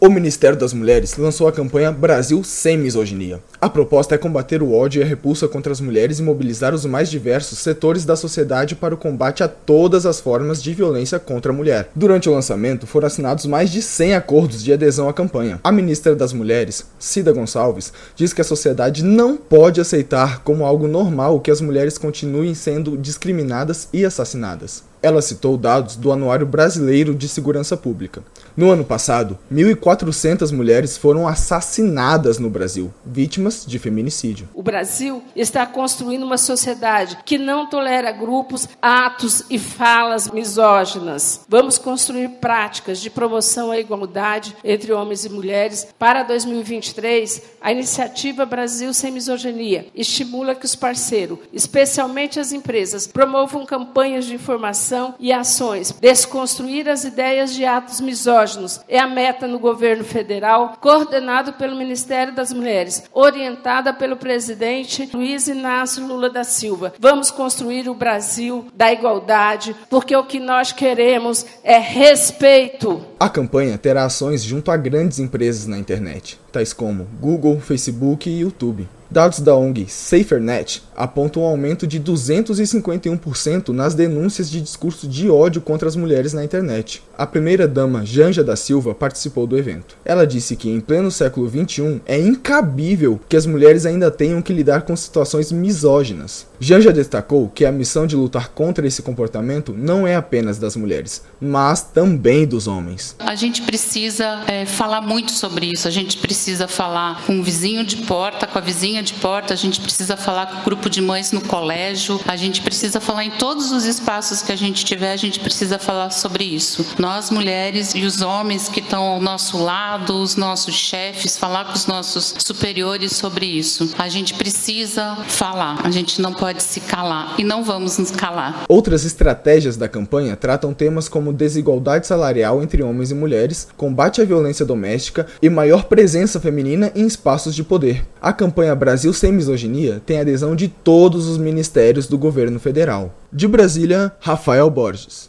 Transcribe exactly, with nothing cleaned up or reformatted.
O Ministério das Mulheres lançou a campanha Brasil Sem Misoginia. A proposta é combater o ódio e a repulsa contra as mulheres e mobilizar os mais diversos setores da sociedade para o combate a todas as formas de violência contra a mulher. Durante o lançamento, foram assinados mais de cem acordos de adesão à campanha. A ministra das Mulheres, Cida Gonçalves, diz que a sociedade não pode aceitar como algo normal que as mulheres continuem sendo discriminadas e assassinadas. Ela citou dados do Anuário Brasileiro de Segurança Pública. No ano passado, mil e quatrocentas mulheres foram assassinadas no Brasil, vítimas de feminicídio. O Brasil está construindo uma sociedade que não tolera grupos, atos e falas misóginas. Vamos construir práticas de promoção à igualdade entre homens e mulheres. Para dois mil e vinte e três, a iniciativa Brasil Sem Misoginia estimula que os parceiros, especialmente as empresas, promovam campanhas de informação e ações. Desconstruir as ideias de atos misóginos é a meta no governo federal, coordenado pelo Ministério das Mulheres, orientada pelo presidente Luiz Inácio Lula da Silva. Vamos construir o Brasil da igualdade, porque o que nós queremos é respeito. A campanha terá ações junto a grandes empresas na internet, tais como Google, Facebook e YouTube. Dados da O N G SaferNet apontam um aumento de duzentos e cinquenta e um por cento nas denúncias de discurso de ódio contra as mulheres na internet. A primeira-dama Janja da Silva participou do evento. Ela disse que, em pleno século vinte e um, é incabível que as mulheres ainda tenham que lidar com situações misóginas. Janja destacou que a missão de lutar contra esse comportamento não é apenas das mulheres, mas também dos homens. A gente precisa é, falar muito sobre isso, a gente precisa falar com o vizinho de porta, com a vizinha de porta, a gente precisa falar com o grupo de mães no colégio, a gente precisa falar em todos os espaços que a gente tiver, a gente precisa falar sobre isso. Nós, mulheres e os homens que estão ao nosso lado, os nossos chefes, falar com os nossos superiores sobre isso. A gente precisa falar, a gente não pode se calar e não vamos nos calar. Outras estratégias da campanha tratam temas como desigualdade salarial entre homens e mulheres, combate à violência doméstica e maior presença feminina em espaços de poder. A campanha Brasil Sem Misoginia tem adesão de todos os ministérios do governo federal. De Brasília, Rafael Borges.